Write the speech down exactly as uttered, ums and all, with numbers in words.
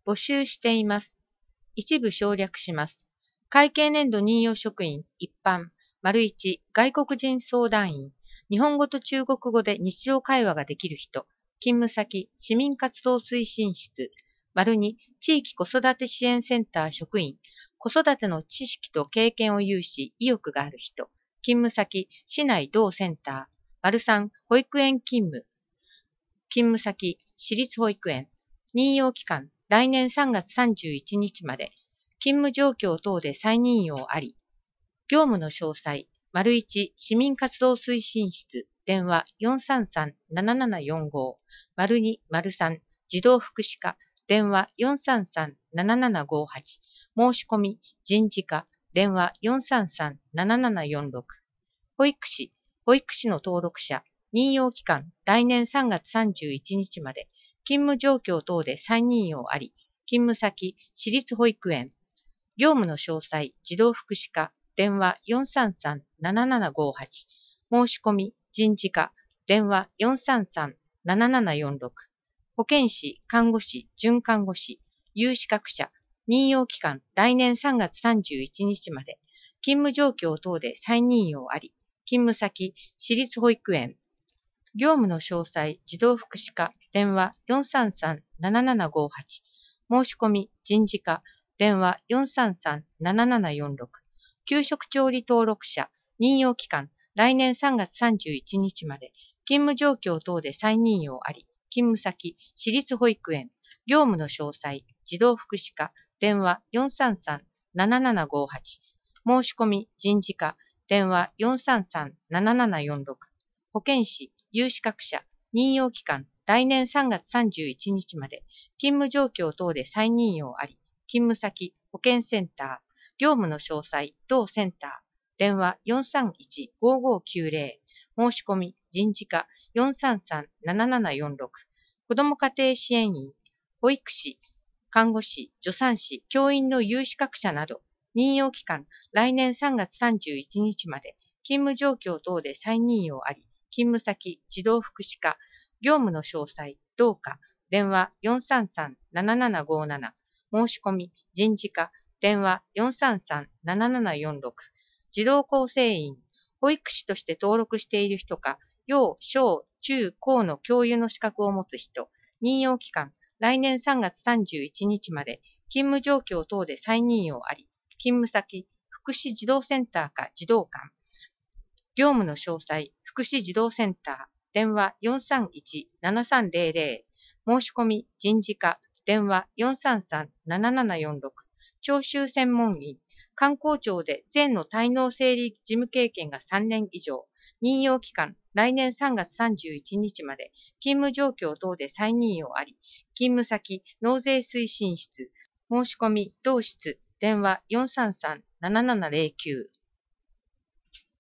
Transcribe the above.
募集しています。一部省略します。会計年度任用職員一般、丸一、外国人相談員、日本語と中国語で日常会話ができる人、勤務先、市民活動推進室、丸二、地域子育て支援センター職員、子育ての知識と経験を有し、意欲がある人、勤務先、市内同センター、丸三、保育園勤務、勤務先、私立保育園、任用期間、来年さんがつさんじゅういちにちまで、勤務状況等で再任用あり、業務の詳細、丸一、市民活動推進室、電話よんさんさんななななよんご、丸二、丸三、児童福祉課、電話よんさんさんななななごはち、申し込み、人事課、電話よんさんさんななななよんろく、保育士、保育士の登録者、任用期間、来年さんがつさんじゅういちにちまで、勤務状況等で再任用あり、勤務先、私立保育園、業務の詳細、児童福祉課、電話よんさんさんななななごはち、申し込み、人事課、電話よんさんさんななななよんろく、保健師、看護師、准看護師、有資格者、任用期間、来年さんがつさんじゅういちにちまで、勤務状況等で再任用あり、勤務先、私立保育園、業務の詳細、児童福祉課、電話よんさんさんななななごはち、申し込み、人事課、電話よんさんさんななななよんろく、給食調理登録者、任用期間、来年さんがつさんじゅういちにちまで、勤務状況等で再任用あり、勤務先、私立保育園、業務の詳細、児童福祉課、電話よんさんさんななななごはち、申し込み、人事課、電話よんさんさんななななよんろく、保健師、有資格者、任用期間、来年さんがつさんじゅういちにちまで、勤務状況等で再任用あり、勤務先、保健センター、業務の詳細、同センター、電話よんさんいちごごきゅうぜろ、申し込み、人事課よんさんさんななななよんろく、子ども家庭支援員、保育士、看護師、助産師、教員の有資格者など、任用期間、来年さんがつさんじゅういちにちまで、勤務状況等で再任用あり、勤務先、児童福祉課、業務の詳細、同課、電話よんさんさんななななごなな、申し込み、人事課、電話よんさんさんななななよんろく、児童構成員、保育士として登録している人か、幼、小、中、高の教諭の資格を持つ人、任用期間、来年さんがつさんじゅういちにちまで、勤務状況等で再任用あり、勤務先、福祉児童センターか児童館、業務の詳細、福祉児童センター、電話よんさんいちななさんぜろぜろ、申し込み、人事課、電話よんさんさんななななよんろく、徴収専門員、観光庁で前の滞納整理事務経験がさんねん以上、任用期間、来年さんがつさんじゅういちにちまで、勤務状況等で再任用あり、勤務先、納税推進室、申し込み、同室、電話よんさんさんななななぜろきゅう、